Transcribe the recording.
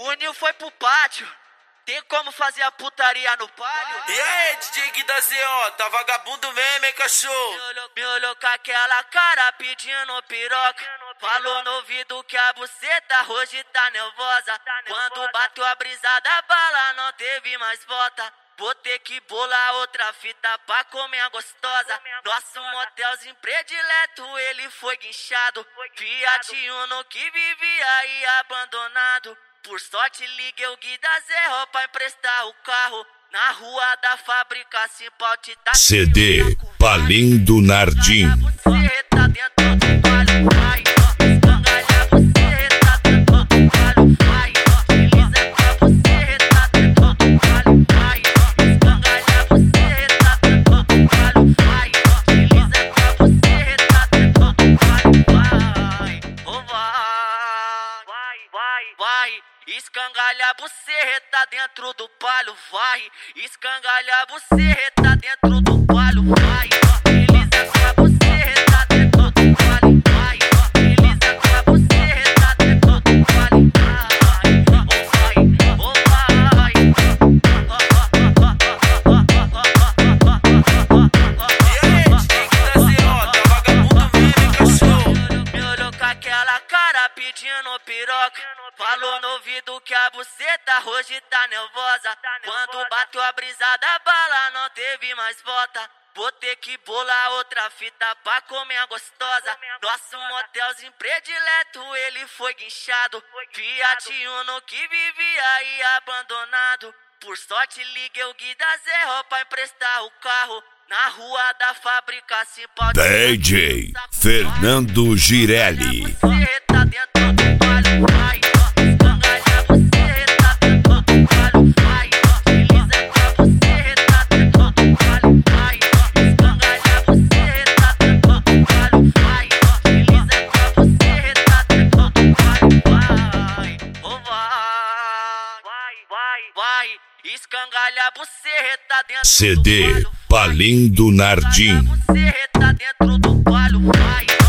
O Nil foi pro pátio. Tem como fazer a putaria no palio? E aí, DJ Gui da ZO, tá vagabundo mesmo, hein, cachorro? Me olhou com aquela cara pedindo piroca. Falou no ouvido que a buceta hoje tá nervosa. Quando bateu a brisa da bala não teve mais volta. Vou ter que bolar outra fita pra comer a gostosa. Nosso motelzinho predileto, ele foi guinchado. Fiat Uno que vivia aí abandonado. Por sorte liguei o Gui da Zerro pra emprestar o carro. Na rua da fábrica Simpalt tá CD Palindo Nardim. Vai, escangalha a buceta dentro do palio, vai, escangalha a buceta dentro do palio, vai, delícia com a buceta dentro do palio, vai, delícia com a buceta dentro do palio, vai, E aí, DJ Gui da ZO, tá vagabundo mesmo, hein, cachorro? Me olhou com aquela cara pedindo piroca. Falou no ouvido que a buceta hoje tá nervosa. Quando bateu a brisa da bala não teve mais volta. Vou ter que bolar outra fita pra comer a gostosa. Nosso motelzinho predileto, ele foi guinchado. Fiat Uno que vivia aí abandonado. Por sorte liguei o Gui da Zerro pra emprestar o carro. Na rua da fábrica Simpalt. DJ Fernando Girelli. Buceta dentro do palio, vai, escangalha a buceta dentro do palio, vai, delícia com a buceta dentro do palio, vai, escangalha a buceta dentro do palio, vai, delícia com a buceta dentro do palio, vai, escangalha a buceta dentro CD do palio, Palindo Nardim. buceta dentro do palio, vai.